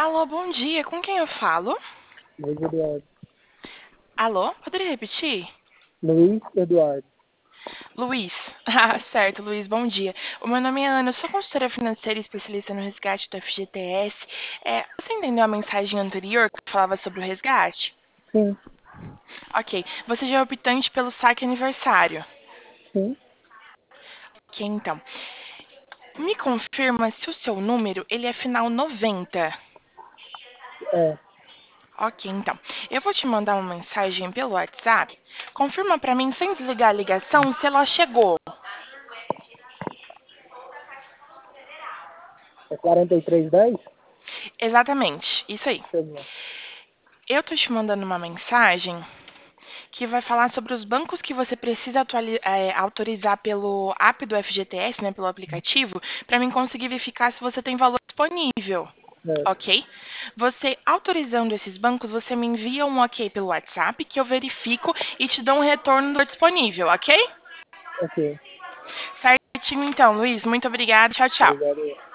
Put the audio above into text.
Alô, bom dia. Com quem eu falo? Luiz Eduardo. Alô, poderia repetir? Luiz Eduardo. Luiz. Ah, certo, Luiz, bom dia. O meu nome é Ana, eu sou consultora financeira e especialista no resgate do FGTS. Você entendeu a mensagem anterior que falava sobre o resgate? Sim, Ok. Você já é optante pelo saque aniversário. sim, Ok, então. Me confirma se o seu número ele é final 90. é. Ok, então. Eu vou te mandar uma mensagem pelo WhatsApp. Confirma pra mim, sem desligar a ligação, se ela chegou. É 4310? Exatamente, isso aí. Chegou. Eu tô te mandando uma mensagem que vai falar sobre os bancos que você precisa autorizar pelo app do FGTS, né, pelo aplicativo, para mim conseguir verificar se você tem valor disponível. Certo. Ok? Você autorizando esses bancos, você me envia um ok pelo WhatsApp que eu verifico e te dou um retorno do disponível, ok? Ok. Certinho então, Luiz. Muito obrigada. Tchau, tchau. Obrigado.